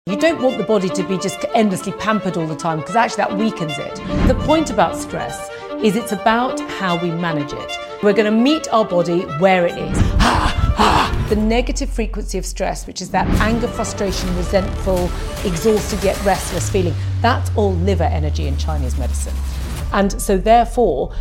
You don't want the body to be just endlessly pampered all the time, because actually that weakens it. The point about stress is it's about how we manage it. We're going to meet our body where it is. The negative frequency of stress, which is that anger, frustration, resentful, exhausted yet restless feeling, that's all liver energy in Chinese medicine. And so therefore,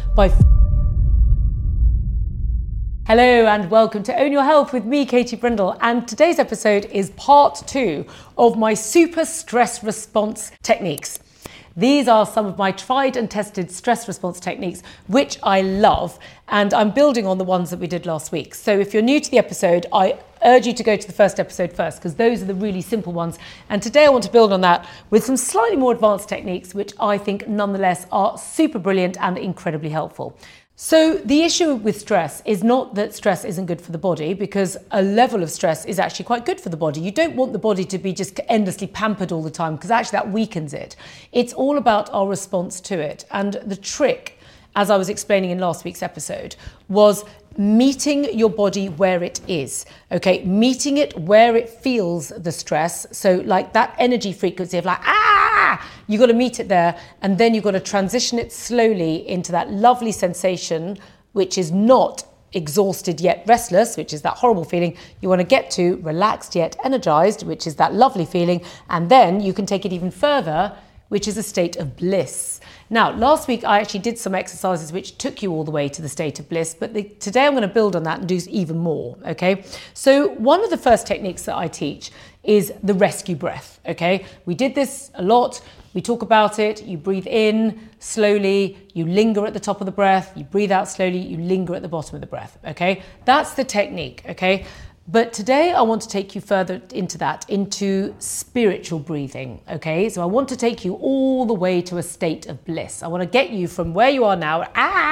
Hello and welcome to Own Your Health with me, Katie Brindle, and today's episode is part 2 of my super stress response techniques. These are some of my tried and tested stress response techniques, which I love, and I'm building on the ones that we did last week. So if you're new to the episode, I urge you to go to the first episode first, because those are the really simple ones. And today I want to build on that with some slightly more advanced techniques, which I think nonetheless are super brilliant and incredibly helpful. So the issue with stress is not that stress isn't good for the body, because a level of stress is actually quite good for the body. You don't want the body to be just endlessly pampered all the time, because actually that weakens it. It's all about our response to it. And the trick, as I was explaining in last week's episode, was meeting your body where it is, okay? Meeting it where it feels the stress. So like that energy frequency of like, you got to meet it there, and then you've got to transition it slowly into that lovely sensation, which is not exhausted yet restless, which is that horrible feeling. You want to get to relaxed yet energized, which is that lovely feeling, and then you can take it even further, which is a state of bliss. Now, last week I actually did some exercises which took you all the way to the state of bliss, but today I'm going to build on that and do even more, okay? So one of the first techniques that I teach is the rescue breath, okay? We did this a lot. We talk about it. You breathe in slowly, you linger at the top of the breath, you breathe out slowly, you linger at the bottom of the breath, okay? That's the technique, okay? But today I want to take you further into that, into spiritual breathing, okay? So I want to take you all the way to a state of bliss. I want to get you from where you are now,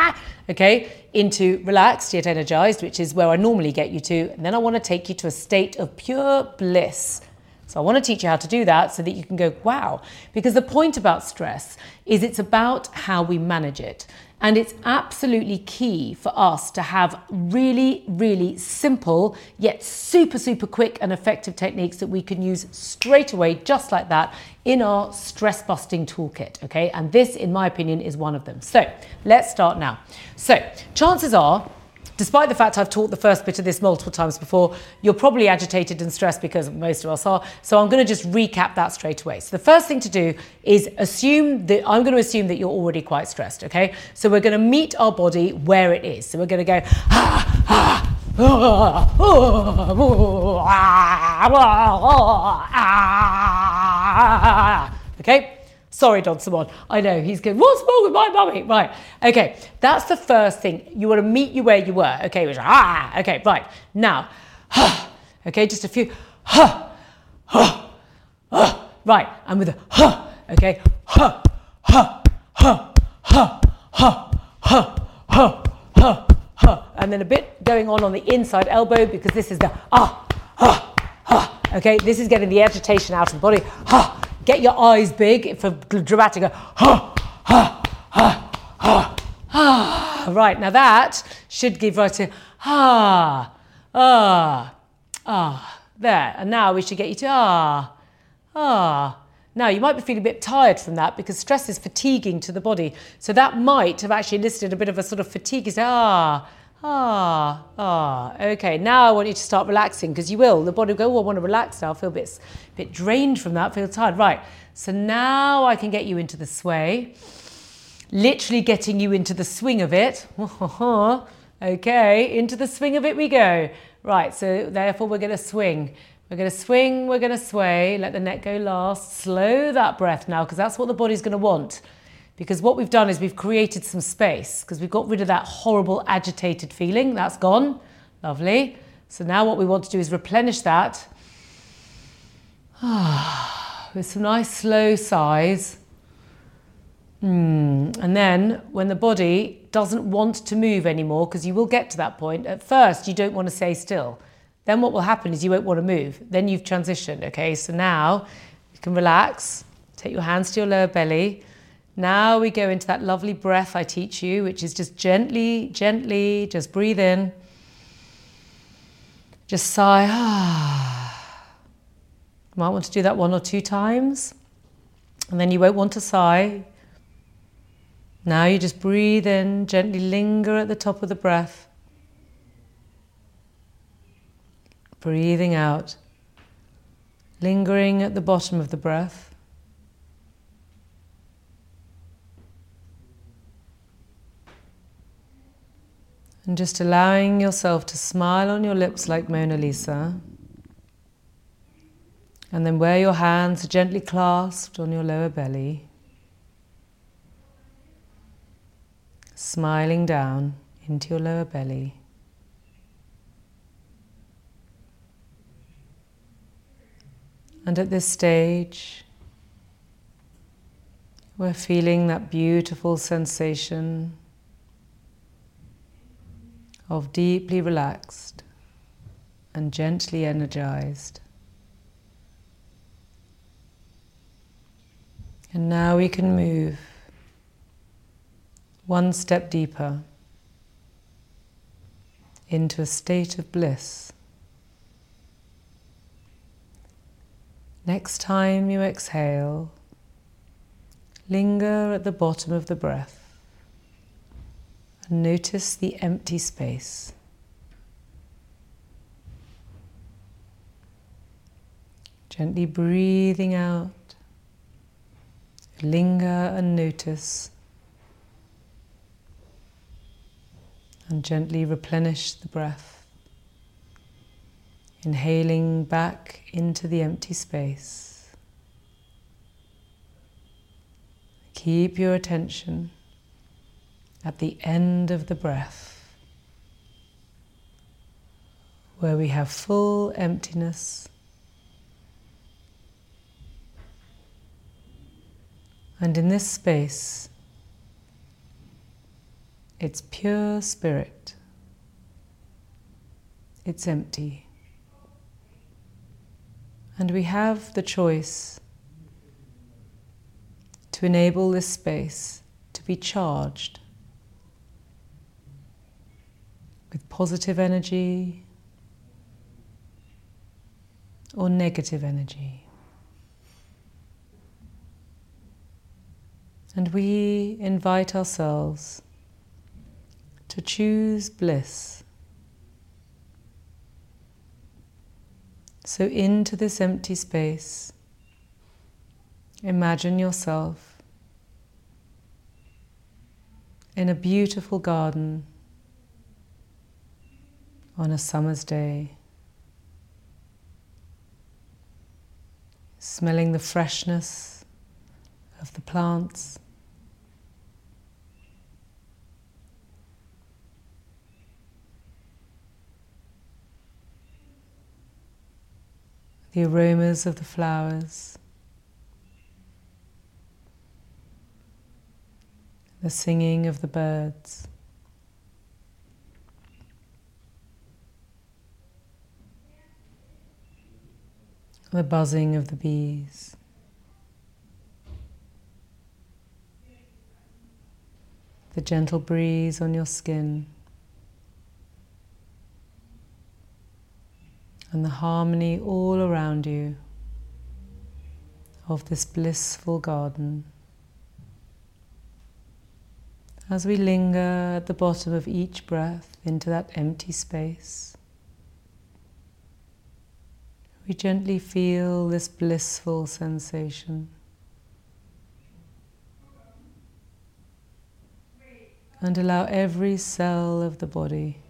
okay, into relaxed yet energized, which is where I normally get you to. And then I want to take you to a state of pure bliss. So I want to teach you how to do that so that you can go, wow. Because the point about stress is it's about how we manage it. And it's absolutely key for us to have really, really simple, yet super, super quick and effective techniques that we can use straight away, just like that, in our stress busting toolkit, okay? And this, in my opinion, is one of them. So let's start now. So chances are, despite the fact I've taught the first bit of this multiple times before, you're probably agitated and stressed, because most of us are. So I'm going to just recap that straight away. So the first thing to do is I'm going to assume that you're already quite stressed, okay? So we're going to meet our body where it is. So we're going to go, okay? Sorry, Don Simon. I know, he's going, what's wrong with my mummy? Right, okay, that's the first thing. You want to meet you where you were, okay? Which, okay, right. Now, okay, just a few, right, and with a, okay, and then a bit going on the inside elbow, because this is the, okay, this is getting the agitation out of the body, Get your eyes big for dramatic. Right, now that should give right to there. And now we should get you to Now you might be feeling a bit tired from that, because stress is fatiguing to the body. So that might have actually elicited a bit of a sort of fatigue. Okay, now I want you to start relaxing, because you will. The body will go, oh, I want to relax now. I feel a bit drained from that, feel tired. Right, so now I can get you into the sway. Literally getting you into the swing of it. Okay, into the swing of it we go. Right, so therefore we're going to swing. We're going to swing, we're going to sway. Let the neck go last. Slow that breath now, because that's what the body's going to want. Because what we've done is we've created some space, because we've got rid of that horrible agitated feeling. That's gone. Lovely. So now what we want to do is replenish that with some nice slow sighs. And then when the body doesn't want to move anymore, because you will get to that point, at first you don't want to stay still. Then what will happen is you won't want to move. Then you've transitioned, okay? So now you can relax, take your hands to your lower belly. Now we go into that lovely breath I teach you, which is just gently, gently, just breathe in. Just sigh. You might want to do that 1 or 2 times, and then you won't want to sigh. Now you just breathe in, gently linger at the top of the breath. Breathing out, lingering at the bottom of the breath. And just allowing yourself to smile on your lips like Mona Lisa. And then where your hands are gently clasped on your lower belly, smiling down into your lower belly. And at this stage, we're feeling that beautiful sensation of deeply relaxed and gently energized. And now we can move one step deeper into a state of bliss. Next time you exhale, linger at the bottom of the breath and notice the empty space. Gently breathing out, linger and notice, and gently replenish the breath, inhaling back into the empty space. Keep your attention at the end of the breath, where we have full emptiness. And in this space, it's pure spirit. It's empty. And we have the choice to enable this space to be charged with positive energy or negative energy. And we invite ourselves to choose bliss. So into this empty space, imagine yourself in a beautiful garden on a summer's day, smelling the freshness of the plants, the aromas of the flowers, the singing of the birds, the buzzing of the bees, the gentle breeze on your skin, and the harmony all around you of this blissful garden. As we linger at the bottom of each breath into that empty space, we gently feel this blissful sensation and allow every cell of the body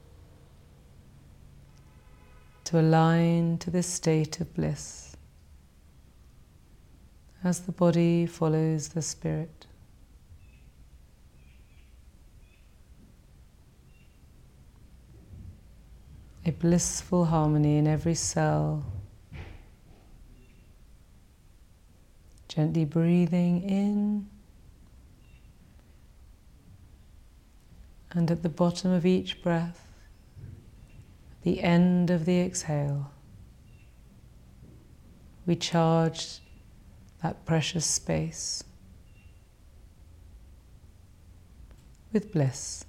to align to this state of bliss as the body follows the spirit. A blissful harmony in every cell, gently breathing in, and at the bottom of each breath, the end of the exhale, we charge that precious space with bliss.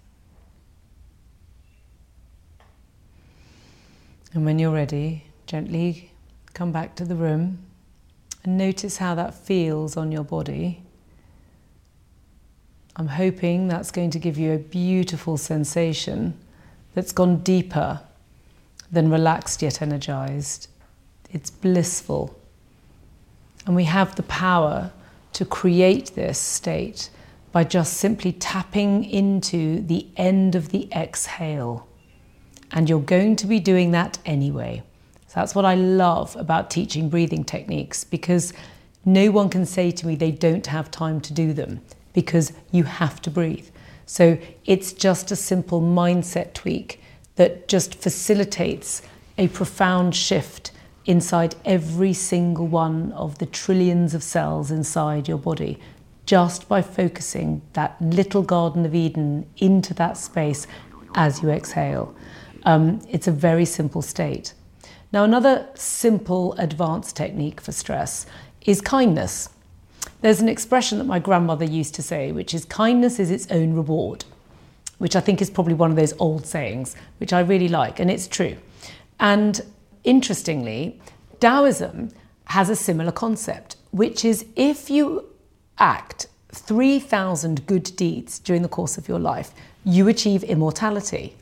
And when you're ready, gently Come back to the room and notice how that feels on your body. I'm hoping that's going to give you a beautiful sensation that's gone deeper than relaxed yet energized. It's blissful. And we have the power to create this state by just simply tapping into the end of the exhale. And you're going to be doing that anyway. So that's what I love about teaching breathing techniques, because no one can say to me they don't have time to do them, because you have to breathe. So it's just a simple mindset tweak that just facilitates a profound shift inside every single one of the trillions of cells inside your body, just by focusing that little Garden of Eden into that space as you exhale. It's a very simple state. Now, another simple advanced technique for stress is kindness. There's an expression that my grandmother used to say, which is kindness is its own reward, which I think is probably one of those old sayings, which I really like, and it's true. And interestingly, Taoism has a similar concept, which is if you act 3,000 good deeds during the course of your life, you achieve immortality.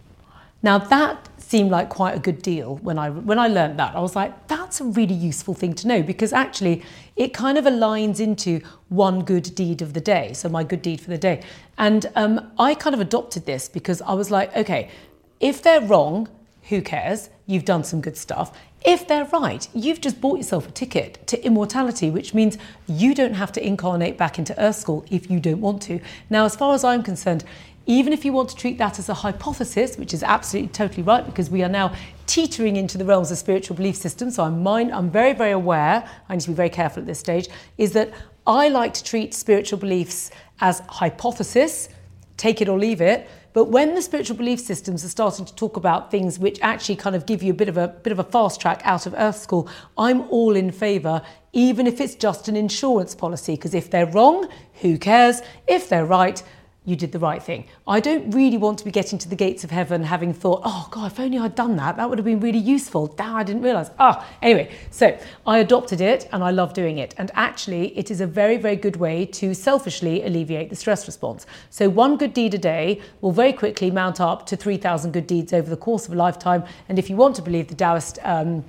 Now that seemed like quite a good deal when I learned that. I was like, that's a really useful thing to know, because actually it kind of aligns into one good deed of the day. So my good deed for the day. And I kind of adopted this because I was like, okay, if they're wrong, who cares? You've done some good stuff. If they're right, you've just bought yourself a ticket to immortality, which means you don't have to incarnate back into Earth School if you don't want to. Now, as far as I'm concerned, even if you want to treat that as a hypothesis, which is absolutely totally right, because we are now teetering into the realms of spiritual belief systems, so I'm very, very aware, I need to be very careful at this stage, is that I like to treat spiritual beliefs as hypothesis, take it or leave it. But when the spiritual belief systems are starting to talk about things which actually kind of give you a bit of a fast track out of Earth School, I'm all in favour, even if it's just an insurance policy, because if they're wrong, who cares? If they're right, you did the right thing. I don't really want to be getting to the gates of heaven having thought, oh God, if only I'd done that, that would have been really useful. Damn, I didn't realise. Anyway, so I adopted it and I love doing it. And actually, it is a very, very good way to selfishly alleviate the stress response. So one good deed a day will very quickly mount up to 3,000 good deeds over the course of a lifetime. And if you want to believe the Taoist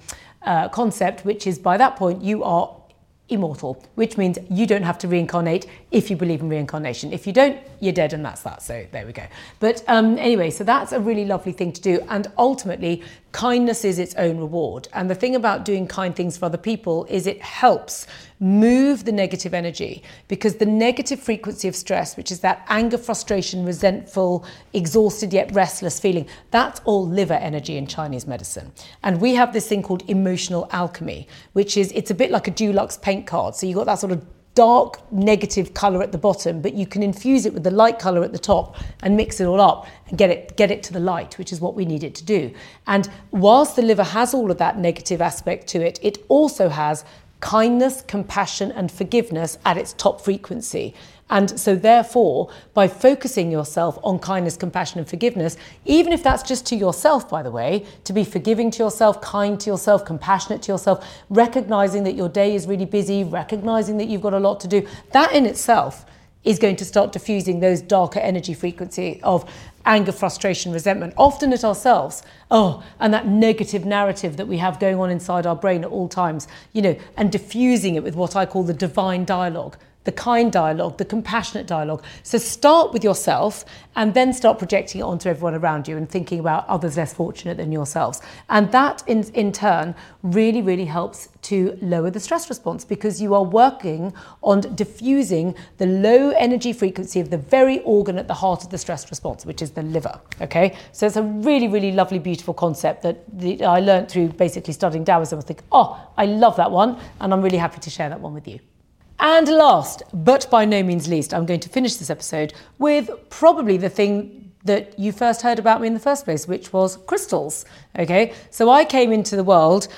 concept, which is by that point, you are immortal, which means you don't have to reincarnate if you believe in reincarnation. If you don't, you're dead, and that's that. So there we go. But anyway, so that's a really lovely thing to do. And ultimately, kindness is its own reward. And the thing about doing kind things for other people is it helps move the negative energy, because the negative frequency of stress, which is that anger, frustration, resentful, exhausted yet restless feeling, that's all liver energy in Chinese medicine. And we have this thing called emotional alchemy, which is, it's a bit like a Dulux paint card. So you've got that sort of dark negative colour at the bottom, but you can infuse it with the light colour at the top and mix it all up and get it to the light, which is what we need it to do. And whilst the liver has all of that negative aspect to it, it also has kindness, compassion and forgiveness at its top frequency. And so therefore, by focusing yourself on kindness, compassion and forgiveness, even if that's just to yourself, by the way, to be forgiving to yourself, kind to yourself, compassionate to yourself, recognizing that your day is really busy, recognizing that you've got a lot to do, that in itself is going to start diffusing those darker energy frequency of anger, frustration, resentment, often at ourselves. And that negative narrative that we have going on inside our brain at all times, and diffusing it with what I call the divine dialogue, the kind dialogue, the compassionate dialogue. So start with yourself and then start projecting it onto everyone around you and thinking about others less fortunate than yourselves. And that in turn really, really helps to lower the stress response, because you are working on diffusing the low energy frequency of the very organ at the heart of the stress response, which is the liver. Okay, so it's a really, really lovely, beautiful concept that I learned through basically studying Taoism. I think, I love that one, and I'm really happy to share that one with you. And last, but by no means least, I'm going to finish this episode with probably the thing that you first heard about me in the first place, which was crystals. Okay, so I came into the world,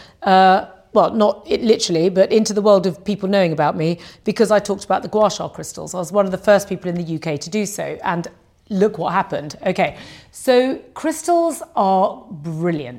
not literally, but into the world of people knowing about me because I talked about the gua sha crystals. I was one of the first people in the UK to do so, and look what happened. Okay, so crystals are brilliant.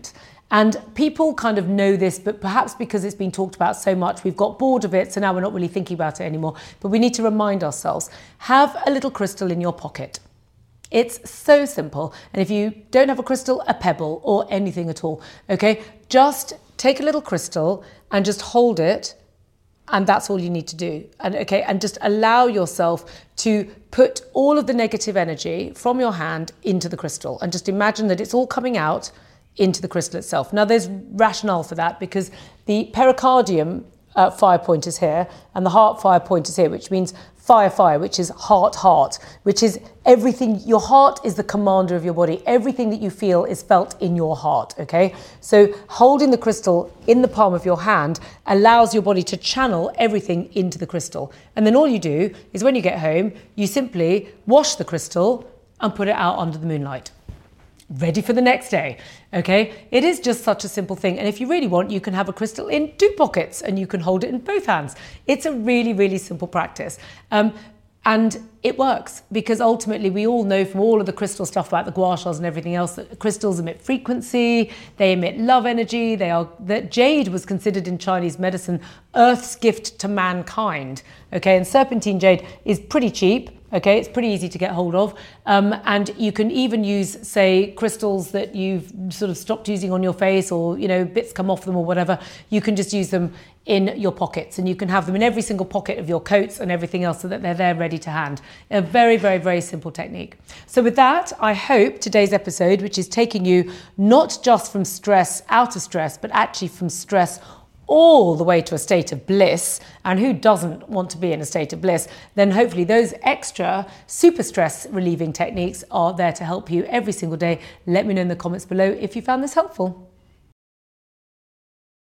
And people kind of know this, but perhaps because it's been talked about so much, we've got bored of it, so now we're not really thinking about it anymore. But we need to remind ourselves, have a little crystal in your pocket. It's so simple. And if you don't have a crystal, a pebble or anything at all, okay? Just take a little crystal and just hold it, and that's all you need to do. And okay, and just allow yourself to put all of the negative energy from your hand into the crystal, and just imagine that it's all coming out into the crystal itself. Now there's rationale for that, because the pericardium fire point is here and the heart fire point is here, which means fire, which is heart, which is everything. Your heart is the commander of your body. Everything that you feel is felt in your heart, okay? So holding the crystal in the palm of your hand allows your body to channel everything into the crystal. And then all you do is when you get home, you simply wash the crystal and put it out under the moonlight. Ready for the next day, okay? It is just such a simple thing. And if you really want, you can have a crystal in 2 pockets and you can hold it in both hands. It's a really, really simple practice. And it works, because ultimately we all know from all of the crystal stuff about the gua sha and everything else that crystals emit frequency, they emit love energy, that jade was considered in Chinese medicine Earth's gift to mankind, okay? And serpentine jade is pretty cheap. Okay, it's pretty easy to get hold of. And you can even use, say, crystals that you've sort of stopped using on your face, or, you know, bits come off them or whatever. You can just use them in your pockets, and you can have them in every single pocket of your coats and everything else, so that they're there ready to hand. A very, very, very simple technique. So with that, I hope today's episode, which is taking you not just from stress out of stress, but actually from stress all the way to a state of bliss, and who doesn't want to be in a state of bliss, then hopefully those extra super stress relieving techniques are there to help you every single day. Let me know in the comments below if you found this helpful.